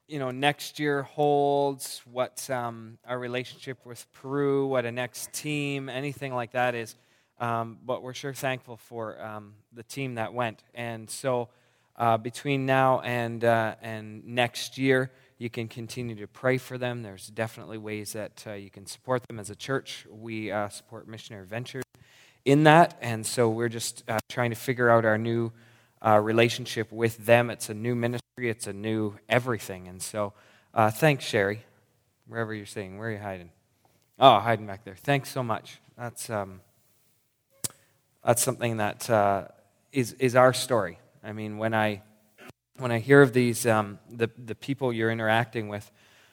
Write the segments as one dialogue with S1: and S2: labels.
S1: next year holds, what our relationship with Peru, what a next team, anything like that is. But we're sure thankful for the team that went. And so between now and next year, you can continue to pray for them. There's definitely ways that you can support them as a church. We support Missionary Ventures in that, and so we're just trying to figure out our new relationship with them. It's a new ministry. It's a new everything. And so thanks, Sherry, wherever you're sitting. Where are you hiding? Oh, hiding back there. Thanks so much. That's something that is our story. I mean, when I hear of these, the people you're interacting with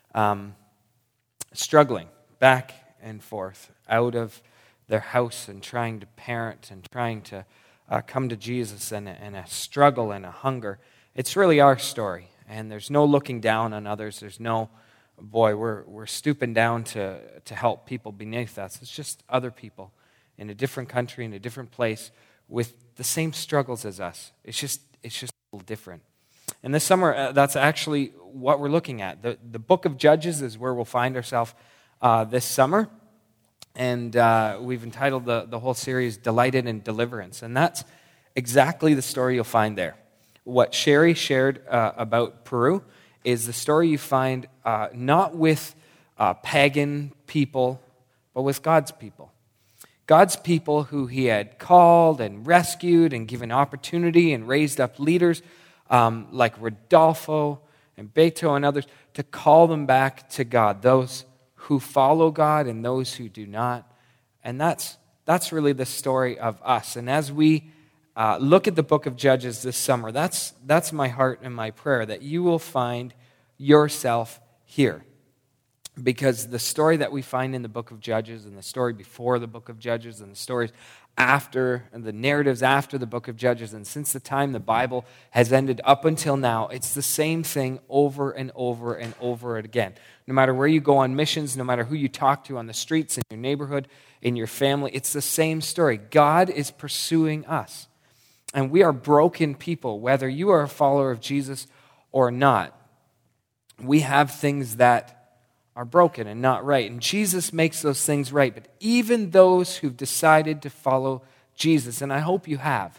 S1: struggling back and forth out of their house and trying to parent and trying to come to Jesus and a struggle and a hunger, it's really our story. And there's no looking down on others. There's no, boy, we're stooping down to help people beneath us. It's just other people in a different country, in a different place, with the same struggles as us. It's just a little different. And this summer, that's actually what we're looking at. The book of Judges is where we'll find ourselves this summer. And we've entitled the whole series, Delighted in Deliverance. And that's exactly the story you'll find there. What Sherry shared about Peru is the story you find not with pagan people, but with God's people. God's people who he had called and rescued and given opportunity and raised up leaders like Rodolfo and Beto and others to call them back to God, those who follow God and those who do not. And that's really the story of us. And as we look at the book of Judges this summer, that's my heart and my prayer, that you will find yourself here. Because the story that we find in the book of Judges and the story before the book of Judges and the stories after, and the narratives after the book of Judges, and since the time the Bible has ended up until now, it's the same thing over and over and over again. No matter where you go on missions, no matter who you talk to on the streets, in your neighborhood, in your family, it's the same story. God is pursuing us. And we are broken people, whether you are a follower of Jesus or not. We have things that are broken and not right. And Jesus makes those things right. But even those who've decided to follow Jesus, and I hope you have,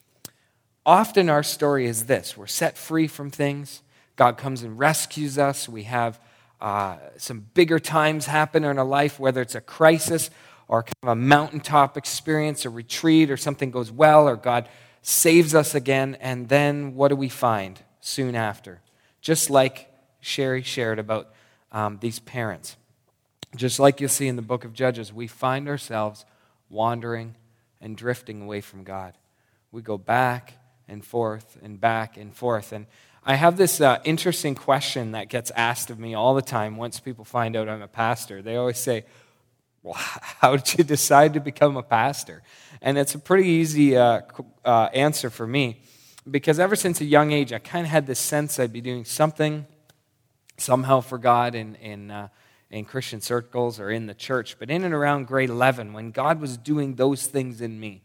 S1: often our story is this. We're set free from things. God comes and rescues us. We have some bigger times happen in our life, whether it's a crisis or kind of a mountaintop experience, a retreat, or something goes well, or God saves us again. And then what do we find soon after? Just like Sherry shared about these parents. Just like you'll see in the book of Judges, we find ourselves wandering and drifting away from God. We go back and forth and back and forth. And I have this interesting question that gets asked of me all the time once people find out I'm a pastor. They always say, well, how did you decide to become a pastor? And it's a pretty easy answer for me, because ever since a young age, I kind of had this sense I'd be doing something somehow for God in Christian circles or in the church. But in and around grade 11, when God was doing those things in me,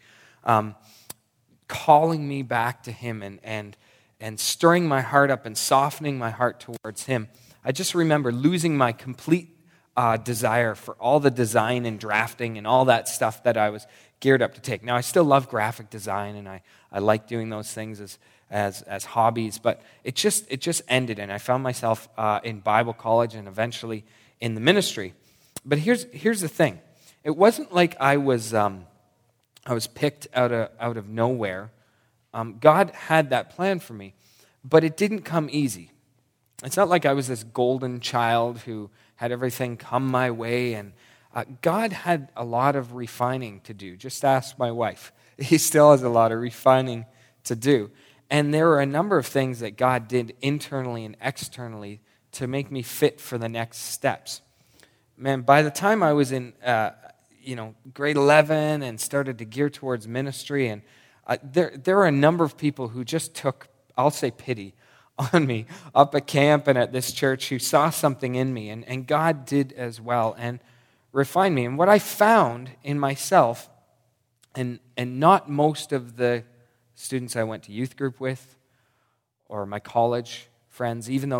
S1: calling me back to him and stirring my heart up and softening my heart towards him, I just remember losing my complete desire for all the design and drafting and all that stuff that I was geared up to take. Now, I still love graphic design, and I like doing those things as hobbies, but it just ended, and I found myself in Bible college and eventually in the ministry. But here's the thing: it wasn't like I was picked out of nowhere. God had that plan for me, but it didn't come easy. It's not like I was this golden child who had everything come my way, and God had a lot of refining to do. Just ask my wife. He still has a lot of refining to do. And there were a number of things that God did internally and externally to make me fit for the next steps. Man, by the time I was in grade 11 and started to gear towards ministry, and there were a number of people who just took, I'll say, pity on me up at camp and at this church, who saw something in me, and God did as well and refined me. And what I found in myself, and not most of the students I went to youth group with or my college friends, even those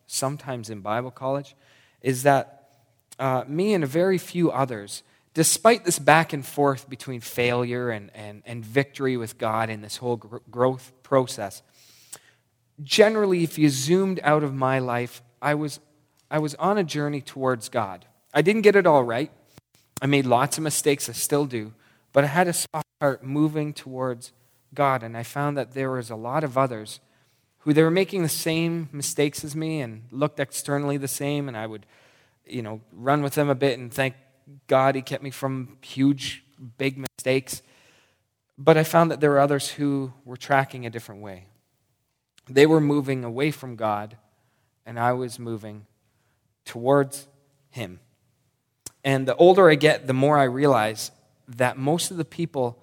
S1: sometimes in Bible college, is that me and a very few others, despite this back and forth between failure and victory with God in this whole growth process, generally, if you zoomed out of my life, I was on a journey towards God. I didn't get it all right. I made lots of mistakes, I still do, but I had a soft heart moving towards God, and I found that there was a lot of others who they were making the same mistakes as me and looked externally the same, and I would, run with them a bit and thank God He kept me from huge, big mistakes. But I found that there were others who were tracking a different way. They were moving away from God, and I was moving towards Him. And the older I get, the more I realize that most of the people,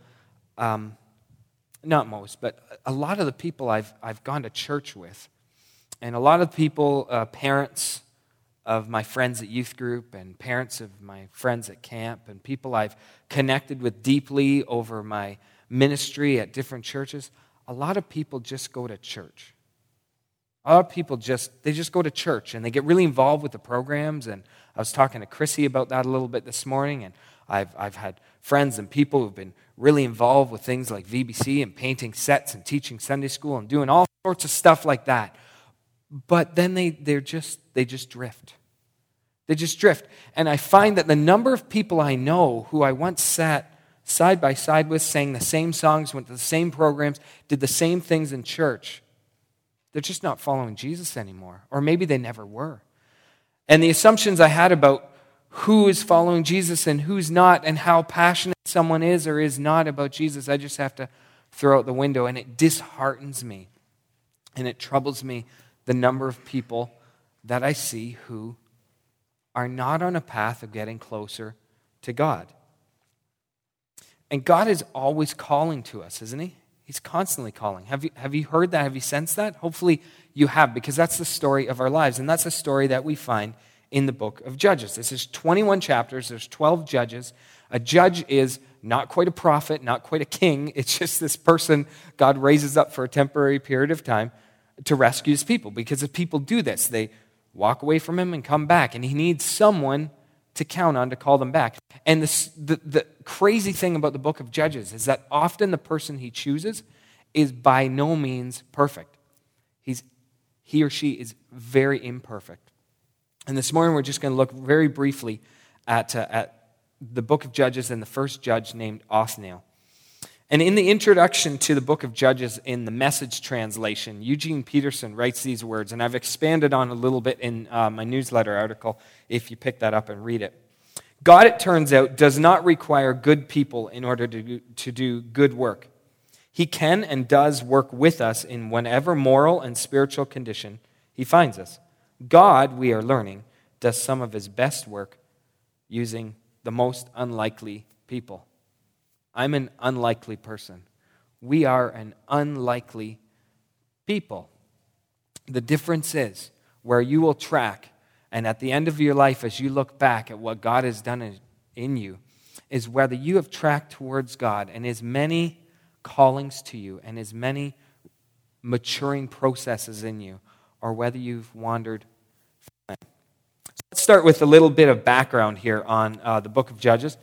S1: not most, but a lot of the people I've gone to church with, and a lot of people, parents of my friends at youth group and parents of my friends at camp and people I've connected with deeply over my ministry at different churches, a lot of people just go to church. A lot of people just go to church and they get really involved with the programs. And I was talking to Chrissy about that a little bit this morning, and I've had friends and people who've been really involved with things like VBC and painting sets and teaching Sunday school and doing all sorts of stuff like that. But then they just drift. They just drift. And I find that the number of people I know who I once sat side by side with, sang the same songs, went to the same programs, did the same things in church, they're just not following Jesus anymore. Or maybe they never were. And the assumptions I had about who is following Jesus and who's not, and how passionate someone is or is not about Jesus, I just have to throw out the window. And it disheartens me. And it troubles me, the number of people that I see who are not on a path of getting closer to God. And God is always calling to us, isn't He? He's constantly calling. Have you heard that? Have you sensed that? Hopefully you have, because that's the story of our lives. And that's a story that we find in the book of Judges. This is 21 chapters. There's 12 judges. A judge is not quite a prophet, not quite a king. It's just this person God raises up for a temporary period of time to rescue His people. Because if people do this, they walk away from Him and come back. And He needs someone to count on to call them back. And the crazy thing about the book of Judges is that often the person He chooses is by no means perfect. He or she is very imperfect. And this morning we're just going to look very briefly at the book of Judges and the first judge named Othniel. And in the introduction to the book of Judges in the Message translation, Eugene Peterson writes these words, and I've expanded on a little bit in my newsletter article if you pick that up and read it. God, it turns out, does not require good people in order to do good work. He can and does work with us in whatever moral and spiritual condition He finds us. God, we are learning, does some of His best work using the most unlikely people. I'm an unlikely person. We are an unlikely people. The difference is where you will track, and at the end of your life, as you look back at what God has done in you, is whether you have tracked towards God and His many callings to you and His many maturing processes in you, or whether you've wandered from Him. Let's start with a little bit of background here on the book of Judges.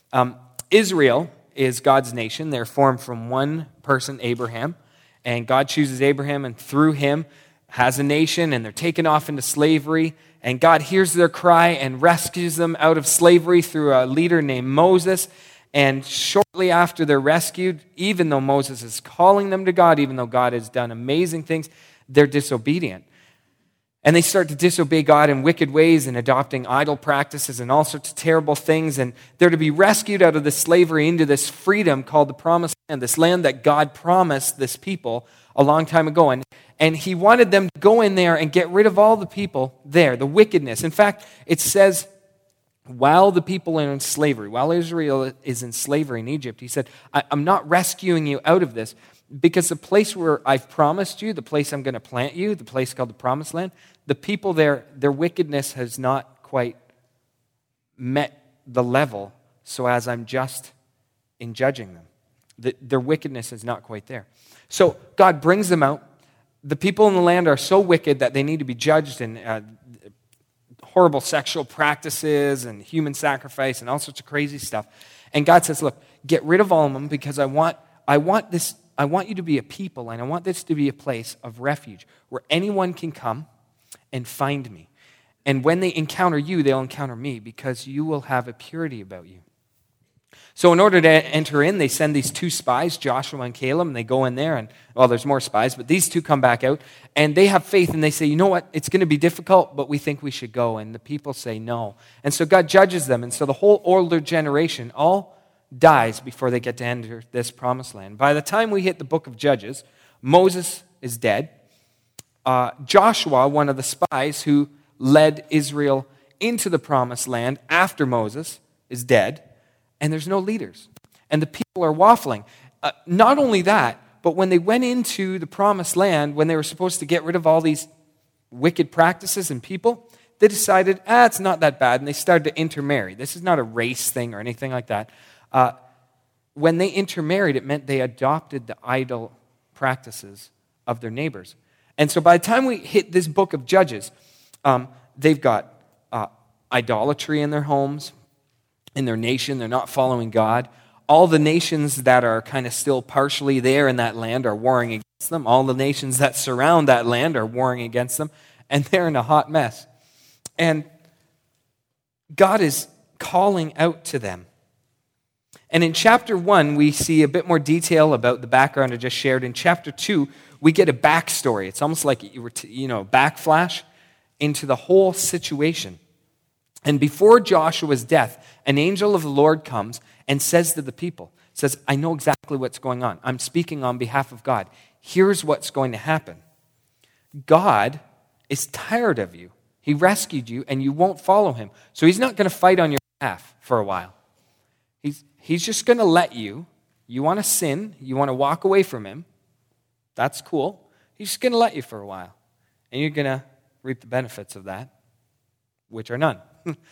S1: Israel is God's nation. They're formed from one person, Abraham. And God chooses Abraham, and through him has a nation, and they're taken off into slavery. And God hears their cry and rescues them out of slavery through a leader named Moses. And shortly after they're rescued, even though Moses is calling them to God, even though God has done amazing things, they're disobedient. And they start to disobey God in wicked ways and adopting idol practices and all sorts of terrible things. And they're to be rescued out of this slavery into this freedom called the Promised Land, this land that God promised this people a long time ago. And He wanted them to go in there and get rid of all the people there, the wickedness. In fact, it says, while the people are in slavery, while Israel is in slavery in Egypt, He said, I'm not rescuing you out of this, because the place where I've promised you, the place I'm going to plant you, the place called the Promised Land, the people there, their wickedness has not quite met the level so as I'm just in judging them. Their wickedness is not quite there. So God brings them out. the people in the land are so wicked that they need to be judged, and horrible sexual practices and human sacrifice and all sorts of crazy stuff. And God says, look, get rid of all of them, because I want you to be a people, and I want this to be a place of refuge where anyone can come and find me. And when they encounter you, they'll encounter me, because you will have a purity about you. So in order to enter in, they send these 2 spies, Joshua and Caleb, and they go in there, and, well, there's more spies, but these 2 come back out, and they have faith, and they say, you know what, it's going to be difficult, but we think we should go. And the people say no. And so God judges them, and so the whole older generation all dies before they get to enter this promised land. By the time we hit the book of Judges, Moses is dead. Joshua, one of the spies who led Israel into the promised land after Moses, is dead. And there's no leaders. And the people are waffling. Not only that, but when they went into the promised land, when they were supposed to get rid of all these wicked practices and people, they decided, it's not that bad, and they started to intermarry. This is not a race thing or anything like that. When they intermarried, it meant they adopted the idol practices of their neighbors. And so by the time we hit this book of Judges, they've got idolatry in their homes, in their nation. They're not following God. All the nations that are kind of still partially there in that land are warring against them. All the nations that surround that land are warring against them. And they're in a hot mess. And God is calling out to them. And in chapter 1, we see a bit more detail about the background I just shared. In chapter 2, we get a backstory. It's almost like you were, backflash into the whole situation. And before Joshua's death, an angel of the Lord comes and says to the people, says, I know exactly what's going on. I'm speaking on behalf of God. Here's what's going to happen. God is tired of you. He rescued you, and you won't follow him. So he's not going to fight on your behalf for a while. He's just going to let you. You want to sin. You want to walk away from him. That's cool. He's just going to let you for a while. And you're going to reap the benefits of that, which are none.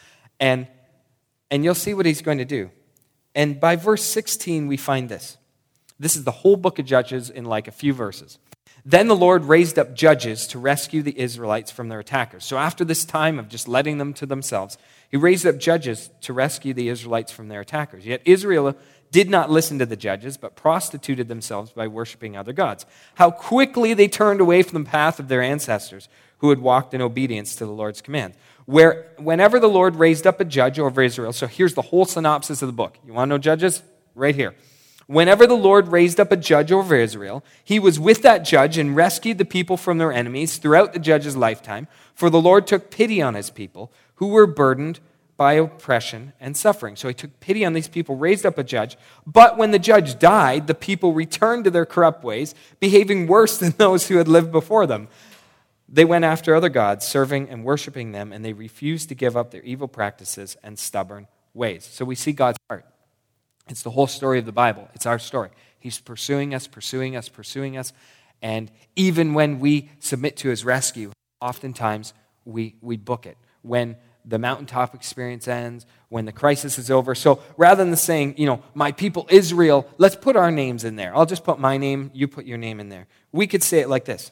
S1: And you'll see what he's going to do. And by verse 16, we find this. This is the whole book of Judges in like a few verses. Then the Lord raised up judges to rescue the Israelites from their attackers. So after this time of just letting them to themselves, he raised up judges to rescue the Israelites from their attackers. Yet Israel did not listen to the judges, but prostituted themselves by worshiping other gods. How quickly they turned away from the path of their ancestors, who had walked in obedience to the Lord's command. Whenever the Lord raised up a judge over Israel, so here's the whole synopsis of the book. You want to know Judges? Right here. Whenever the Lord raised up a judge over Israel, he was with that judge and rescued the people from their enemies throughout the judge's lifetime, for the Lord took pity on his people who were burdened by oppression and suffering. So he took pity on these people, raised up a judge, but when the judge died, the people returned to their corrupt ways, behaving worse than those who had lived before them. They went after other gods, serving and worshiping them, and they refused to give up their evil practices and stubborn ways. So we see God's heart. It's the whole story of the Bible. It's our story. He's pursuing us, pursuing us, pursuing us. And even when we submit to his rescue, oftentimes we book it. When the mountaintop experience ends, when the crisis is over. So rather than saying, my people Israel, let's put our names in there. I'll just put my name, you put your name in there. We could say it like this.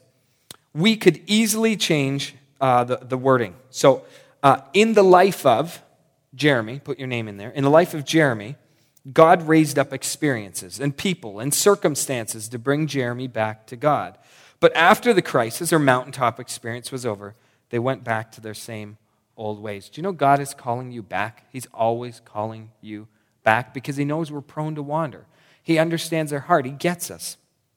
S1: We could easily change the wording. So in the life of Jeremy, put your name in there. In the life of Jeremy, God raised up experiences and people and circumstances to bring Jeremy back to God. But after the crisis or mountaintop experience was over, they went back to their same old ways. Do you know God is calling you back? He's always calling you back because he knows we're prone to wander. He understands our heart. He gets us.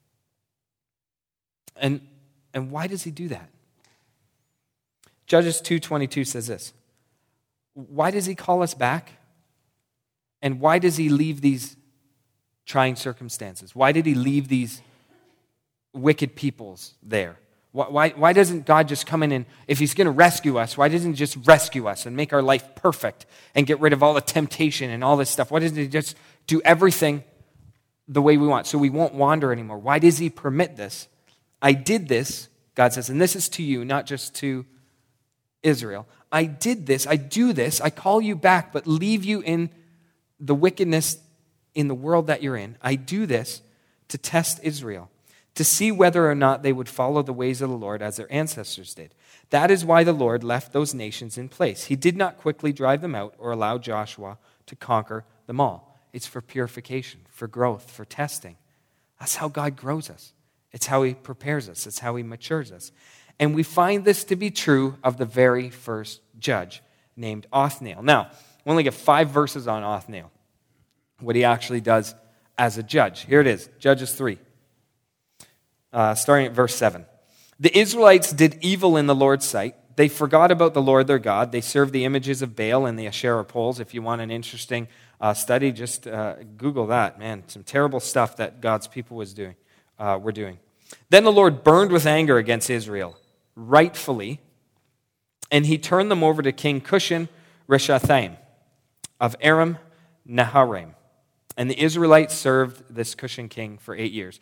S1: And why does he do that? Judges 2:22 says this. Why does he call us back? And why does he leave these trying circumstances? Why did he leave these wicked peoples there? Why doesn't God just come in and, if he's going to rescue us, why doesn't he just rescue us and make our life perfect and get rid of all the temptation and all this stuff? Why doesn't he just do everything the way we want so we won't wander anymore? Why does he permit this? I did this, God says, and this is to you, not just to Israel. I did this, I do this, I call you back, but leave you in the wickedness in the world that you're in. I do this to test Israel, to see whether or not they would follow the ways of the Lord as their ancestors did. That is why the Lord left those nations in place. He did not quickly drive them out or allow Joshua to conquer them all. It's for purification, for growth, for testing. That's how God grows us. It's how he prepares us. It's how he matures us. And we find this to be true of the very first judge named Othniel. Now, we only get 5 verses on Othniel, what he actually does as a judge. Here it is, Judges 3, starting at verse 7. The Israelites did evil in the Lord's sight. They forgot about the Lord their God. They served the images of Baal and the Asherah poles. If you want an interesting study, just Google that. Man, some terrible stuff that God's people were doing. Then the Lord burned with anger against Israel, rightfully, and he turned them over to King Cushan Rishathaim of Aram Naharaim. And the Israelites served this Cushan king for 8 years.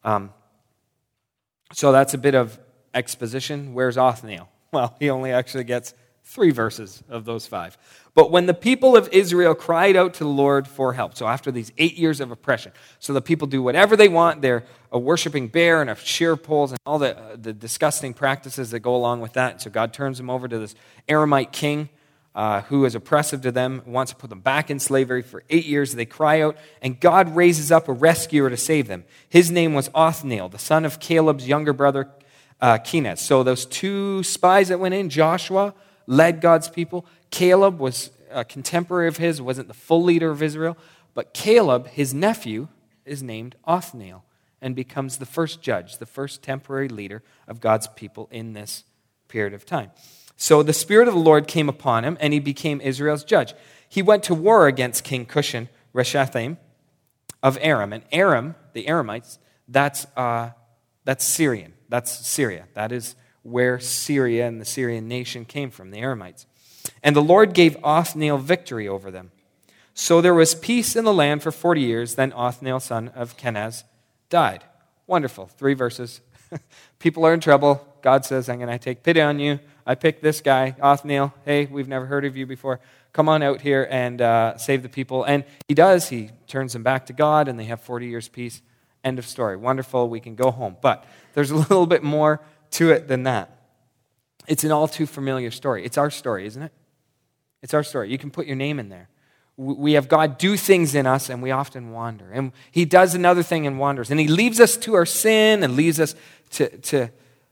S1: So that's a bit of exposition. Where's Othniel? Well, he only actually gets 3 verses of those 5. But when the people of Israel cried out to the Lord for help, so after these 8 years of oppression, so the people do whatever they want, they're worshiping bear and Asherah poles and all the disgusting practices that go along with that. So God turns them over to this Aramite king who is oppressive to them, wants to put them back in slavery for 8 years. They cry out, and God raises up a rescuer to save them. His name was Othniel, the son of Caleb's younger brother Kenaz. So those 2 spies that went in, Joshua led God's people. Caleb was a contemporary of his, wasn't the full leader of Israel. But Caleb, his nephew, is named Othniel and becomes the first judge, the first temporary leader of God's people in this period of time. So the Spirit of the Lord came upon him, and he became Israel's judge. He went to war against King Cushan Rishathaim of Aram. And Aram, the Aramites, that's Syrian. That's Syria. That is where Syria and the Syrian nation came from, the Aramites. And the Lord gave Othniel victory over them. So there was peace in the land for 40 years. Then Othniel, son of Kenaz, died. Wonderful. 3 verses. People are in trouble. God says, I'm going to take pity on you. I picked this guy, Othniel. Hey, we've never heard of you before. Come on out here and save the people. And he does. He turns them back to God, and they have 40 years peace. End of story. Wonderful. We can go home. But there's a little bit more to it than that. It's an all too familiar story. It's our story, isn't it? It's our story. You can put your name in there. We have God do things in us, and we often wander. And he does another thing and wanders. And he leaves us to our sin and leaves us to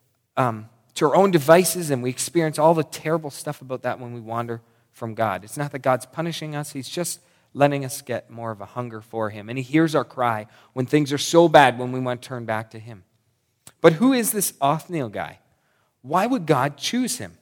S1: our own devices, and we experience all the terrible stuff about that when we wander from God. It's not that God's punishing us. He's just letting us get more of a hunger for him. And he hears our cry when things are so bad, when we want to turn back to him. But who is this Othniel guy? Why would God choose him?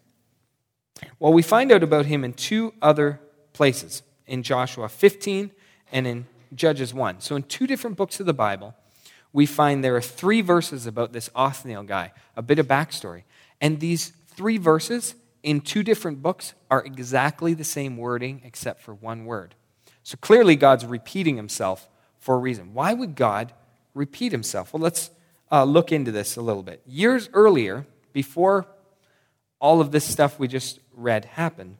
S1: Well, we find out about him in 2 other places, in Joshua 15 and in Judges 1. So in 2 different books of the Bible, we find there are 3 verses about this Othniel guy, a bit of backstory. And these 3 verses in 2 different books are exactly the same wording except for 1 word. So clearly God's repeating himself for a reason. Why would God repeat himself? Well, let's look into this a little bit. Years earlier, before all of this stuff we just read happened,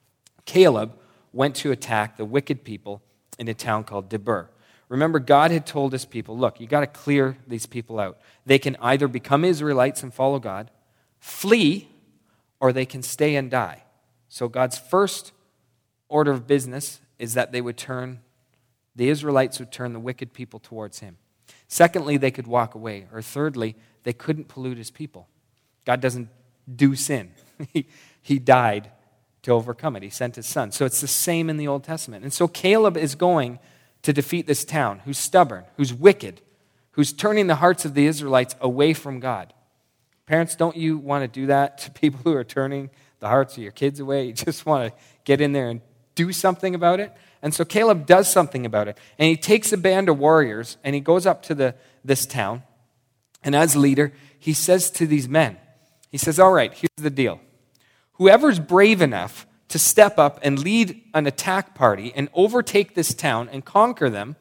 S1: Caleb went to attack the wicked people in a town called Debir. Remember, God had told his people, look, you got to clear these people out. They can either become Israelites and follow God, flee, or they can stay and die. So God's first order of business is that the Israelites would turn the wicked people towards him. Secondly, they could walk away. Or thirdly, they couldn't pollute his people. God doesn't do sin. He died to overcome it. He sent his son. So it's the same in the Old Testament. And so Caleb is going to defeat this town who's stubborn, who's wicked, who's turning the hearts of the Israelites away from God. Parents, don't you want to do that to people who are turning the hearts of your kids away? You just want to get in there and do something about it? And so Caleb does something about it. And he takes a band of warriors and he goes up to this town. And as leader, he says to these men, he says, all right, here's the deal. Whoever's brave enough to step up and lead an attack party and overtake this town and conquer them,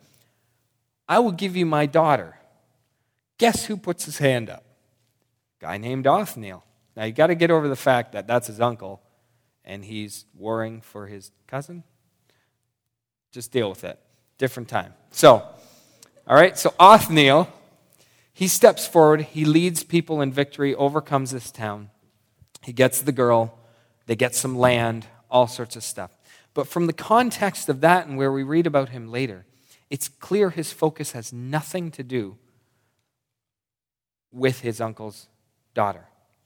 S1: I will give you my daughter. Guess who puts his hand up? Guy named Othniel. Now you got to get over the fact that that's his uncle and he's warring for his cousin. Just deal with it. Different time. So, all right, so Othniel, he steps forward, he leads people in victory, overcomes this town. He gets the girl, they get some land, all sorts of stuff. But from the context of that and where we read about him later, it's clear his focus has nothing to do with his uncle's daughter.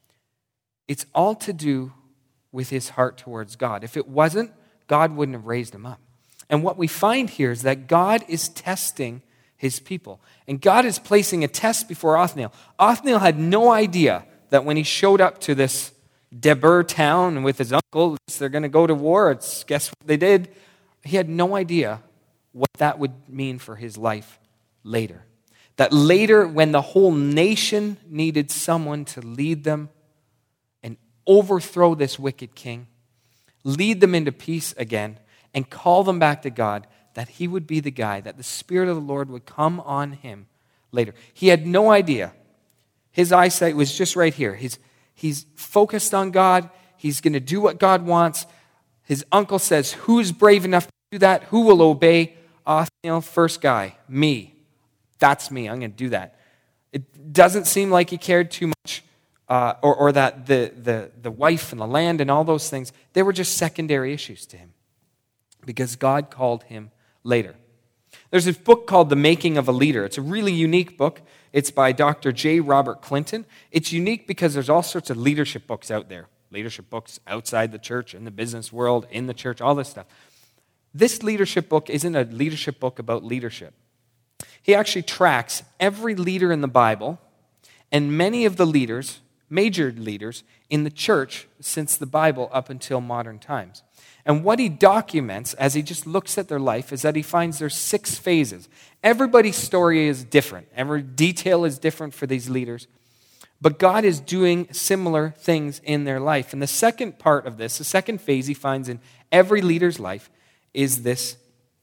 S1: It's all to do with his heart towards God. If it wasn't, God wouldn't have raised him up. And what we find here is that God is testing his people. And God is placing a test before Othniel. Othniel had no idea that when he showed up to this Debir town with his uncle, they're going to go to war. Guess what they did? He had no idea what that would mean for his life later. That later, when the whole nation needed someone to lead them and overthrow this wicked king, lead them into peace again, and call them back to God, that he would be the guy, that the Spirit of the Lord would come on him later. He had no idea. His eyesight was just right here. He's focused on God. He's going to do what God wants. His uncle says, who's brave enough to do that? Who will obey? Othniel, first guy, me. That's me. I'm going to do that. It doesn't seem like he cared too much, or that the wife and the land and all those things, they were just secondary issues to him because God called him later. There's this book called The Making of a Leader. It's a really unique book. It's by Dr. J. Robert Clinton. It's unique because there's all sorts of leadership books out there. Leadership books outside the church, in the business world, in the church, all this stuff. This leadership book isn't a leadership book about leadership. He actually tracks every leader in the Bible and many of the leaders, major leaders, in the church since the Bible up until modern times. And what he documents as he just looks at their life is that he finds there's 6 phases. Everybody's story is different. Every detail is different for these leaders. But God is doing similar things in their life. And the second part of this, the second phase he finds in every leader's life is this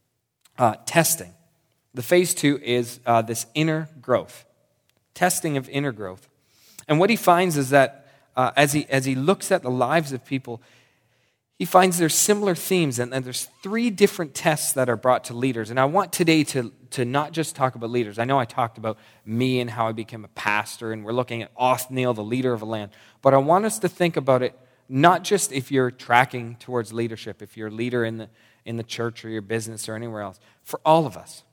S1: testing. The phase 2 is this inner growth, testing of inner growth. And what he finds is that as he looks at the lives of people, he finds there's similar themes, and there's 3 different tests that are brought to leaders. And I want today to not just talk about leaders. I know I talked about me and how I became a pastor, and we're looking at Othniel, the leader of a land. But I want us to think about it not just if you're tracking towards leadership, if you're a leader in the church or your business or anywhere else. For all of us,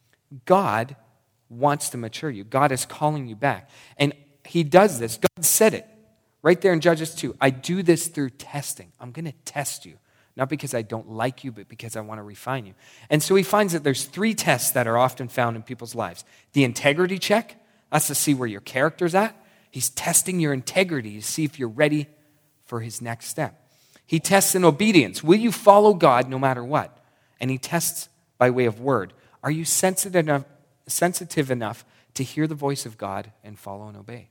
S1: God wants to mature you. God is calling you back. And he does this. God said it right there in Judges 2. I do this through testing. I'm going to test you. Not because I don't like you, but because I want to refine you. And so he finds that there's 3 tests that are often found in people's lives. The integrity check, that's to see where your character's at. He's testing your integrity to see if you're ready for his next step. He tests in obedience. Will you follow God no matter what? And he tests by way of word. Are you sensitive enough to hear the voice of God and follow and obey?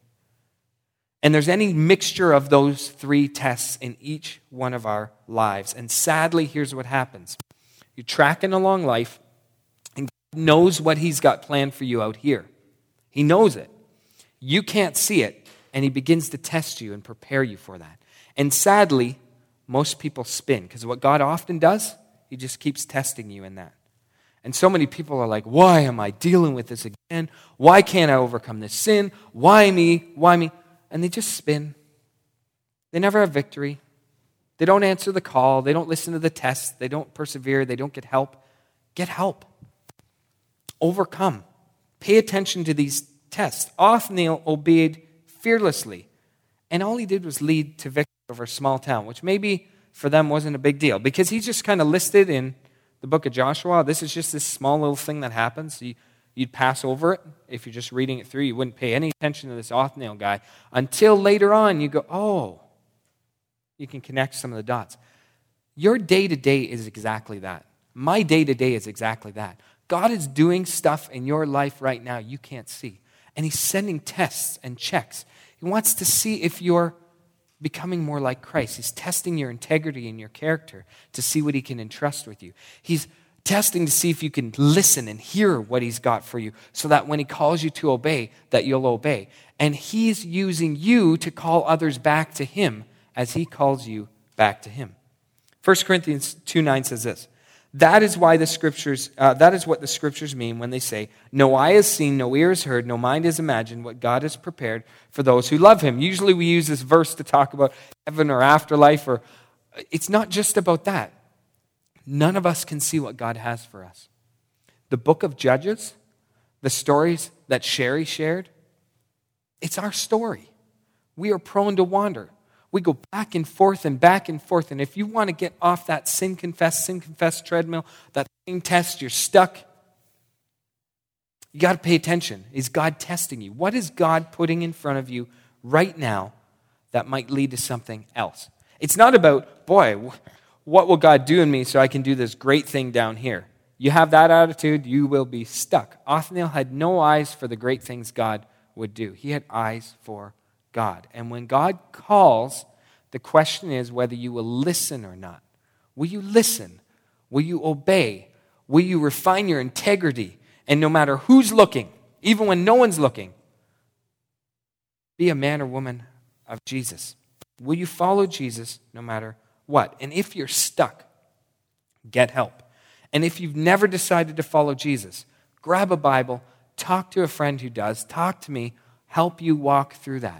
S1: And there's any mixture of those 3 tests in each one of our lives. And sadly, here's what happens. You're tracking along life, and God knows what he's got planned for you out here. He knows it. You can't see it, and he begins to test you and prepare you for that. And sadly, most people spin, because what God often does, he just keeps testing you in that. And so many people are like, why am I dealing with this again? Why can't I overcome this sin? Why me? Why me? And they just spin. They never have victory. They don't answer the call. They don't listen to the test. They don't persevere. They don't get help. Get help. Overcome. Pay attention to these tests. Othniel obeyed fearlessly. And all he did was lead to victory over a small town, which maybe for them wasn't a big deal. Because he's just kind of listed in the book of Joshua. This is just this small little thing that happens. You'd pass over it. If you're just reading it through, you wouldn't pay any attention to this Othniel guy until later on you go, oh, you can connect some of the dots. Your day-to-day is exactly that. My day-to-day is exactly that. God is doing stuff in your life right now you can't see. And he's sending tests and checks. He wants to see if you're becoming more like Christ. He's testing your integrity and your character to see what he can entrust with you. He's testing to see if you can listen and hear what he's got for you so that when he calls you to obey, that you'll obey. And he's using you to call others back to him as he calls you back to him. 1 Corinthians 2:9 says this, That is why the scriptures. That is what the scriptures mean when they say, "No eye has seen, no ear has heard, no mind has imagined what God has prepared for those who love Him." Usually, we use this verse to talk about heaven or afterlife. Or it's not just about that. None of us can see what God has for us. The book of Judges, the stories that Sherry shared, it's our story. We are prone to wander. We go back and forth and back and forth. And if you want to get off that sin confess treadmill, that same test, you're stuck, you got to pay attention. Is God testing you? What is God putting in front of you right now that might lead to something else? It's not about, boy, what will God do in me so I can do this great thing down here? You have that attitude, you will be stuck. Othniel had no eyes for the great things God would do. He had eyes for God. And when God calls, the question is whether you will listen or not. Will you listen? Will you obey? Will you refine your integrity? And no matter who's looking, even when no one's looking, be a man or woman of Jesus. Will you follow Jesus no matter what? And if you're stuck, get help. And if you've never decided to follow Jesus, grab a Bible, talk to a friend who does, talk to me, help you walk through that.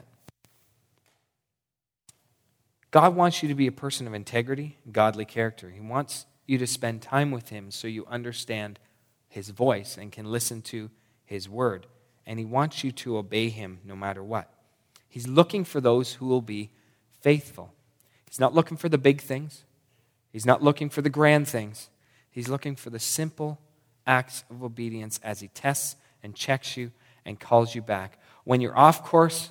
S1: God wants you to be a person of integrity, godly character. He wants you to spend time with Him so you understand His voice and can listen to His word. And He wants you to obey Him no matter what. He's looking for those who will be faithful. He's not looking for the big things. He's not looking for the grand things. He's looking for the simple acts of obedience as He tests and checks you and calls you back. When you're off course,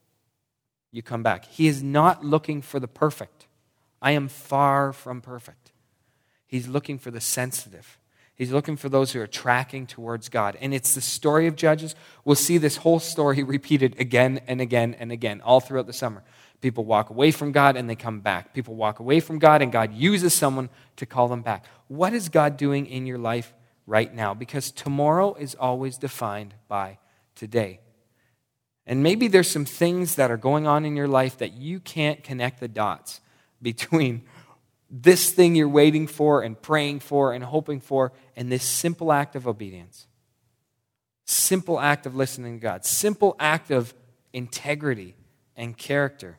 S1: you come back. He is not looking for the perfect. I am far from perfect. He's looking for the sensitive. He's looking for those who are tracking towards God. And it's the story of Judges. We'll see this whole story repeated again and again and again all throughout the summer. People walk away from God and they come back. People walk away from God and God uses someone to call them back. What is God doing in your life right now? Because tomorrow is always defined by today. And maybe there's some things that are going on in your life that you can't connect the dots between this thing you're waiting for and praying for and hoping for and this simple act of obedience. Simple act of listening to God. Simple act of integrity and character.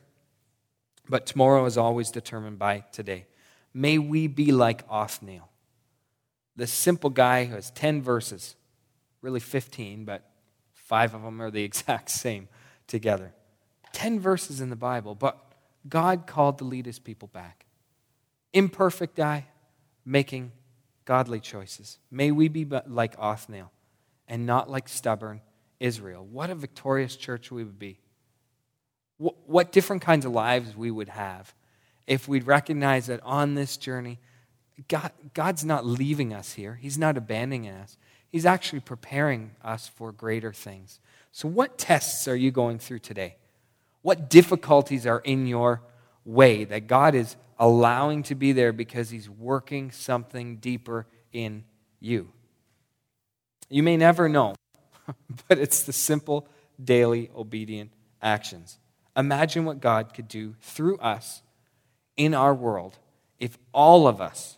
S1: But tomorrow is always determined by today. May we be like Othniel, the simple guy who has 10 verses, really 15, but 5 of them are the exact same together. 10 verses in the Bible, but God called to lead His people back. Imperfect guy, making godly choices. May we be like Othniel and not like stubborn Israel. What a victorious church we would be. What different kinds of lives we would have if we'd recognize that on this journey, God's not leaving us here. He's not abandoning us. He's actually preparing us for greater things. So what tests are you going through today? What difficulties are in your way that God is allowing to be there because He's working something deeper in you? You may never know, but it's the simple, daily, obedient actions. Imagine what God could do through us in our world if all of us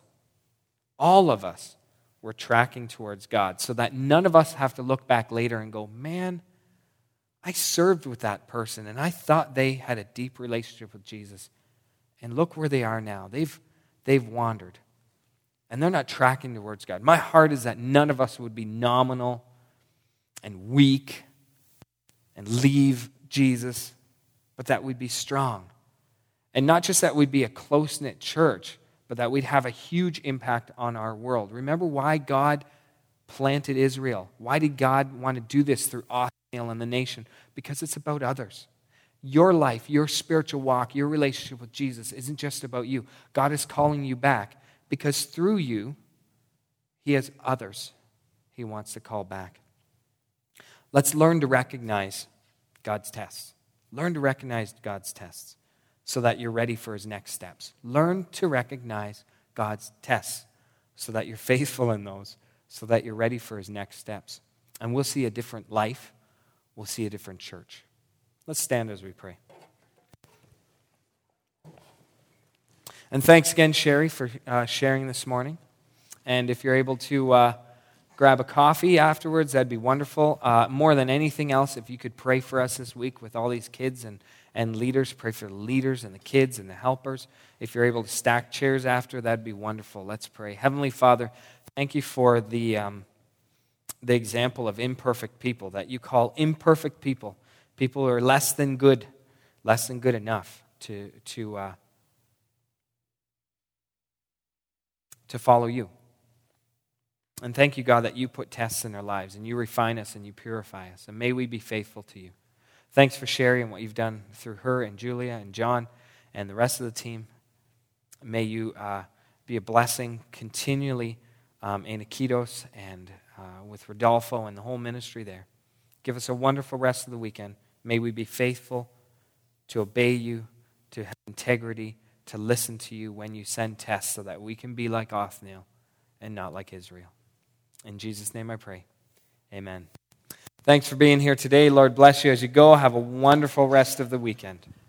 S1: were tracking towards God so that none of us have to look back later and go, man, I served with that person and I thought they had a deep relationship with Jesus. And look where they are now. They've wandered. And they're not tracking towards God. My heart is that none of us would be nominal and weak and leave Jesus, but that we'd be strong. And not just that we'd be a close-knit church, but that we'd have a huge impact on our world. Remember why God planted Israel? Why did God want to do this through Othniel and the nation? Because it's about others. Your life, your spiritual walk, your relationship with Jesus isn't just about you. God is calling you back because through you, He has others He wants to call back. Let's learn to recognize God's tests. Learn to recognize God's tests so that you're ready for His next steps. Learn to recognize God's tests so that you're faithful in those, so that you're ready for His next steps. And we'll see a different life. We'll see a different church. Let's stand as we pray. And thanks again, Sherry, for sharing this morning. And if you're able to grab a coffee afterwards, that'd be wonderful. More than anything else, if you could pray for us this week with all these kids and leaders, pray for the leaders and the kids and the helpers. If you're able to stack chairs after, that'd be wonderful. Let's pray. Heavenly Father, thank you for the example of imperfect people, that you call imperfect people, people who are less than good enough to follow you. And thank you, God, that you put tests in our lives and you refine us and you purify us. And may we be faithful to you. Thanks for Sherry and what you've done through her and Julia and John and the rest of the team. May you be a blessing continually in Iquitos and with Rodolfo and the whole ministry there. Give us a wonderful rest of the weekend. May we be faithful to obey you, to have integrity, to listen to you when you send tests so that we can be like Othniel and not like Israel. In Jesus' name I pray. Amen. Thanks for being here today. Lord bless you as you go. Have a wonderful rest of the weekend.